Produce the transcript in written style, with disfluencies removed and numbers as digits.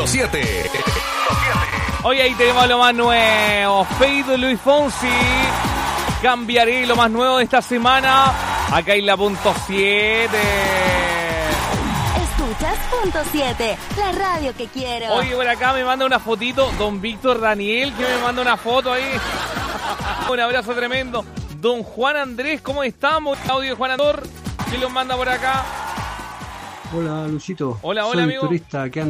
107. Hoy ahí tenemos lo más nuevo. Fade Luis Fonsi. Cambiaré lo más nuevo de esta semana. Acá en la punto 7. Escuchas punto 7, la radio que quiero. Oye, por acá me manda una fotito don Víctor Daniel, que me manda una foto ahí. Un abrazo tremendo. Don Juan Andrés, ¿cómo estamos? Audio de Juan Andor, ¿quién lo manda por acá? Hola, Luchito. Hola, Soy amigo. turista que anda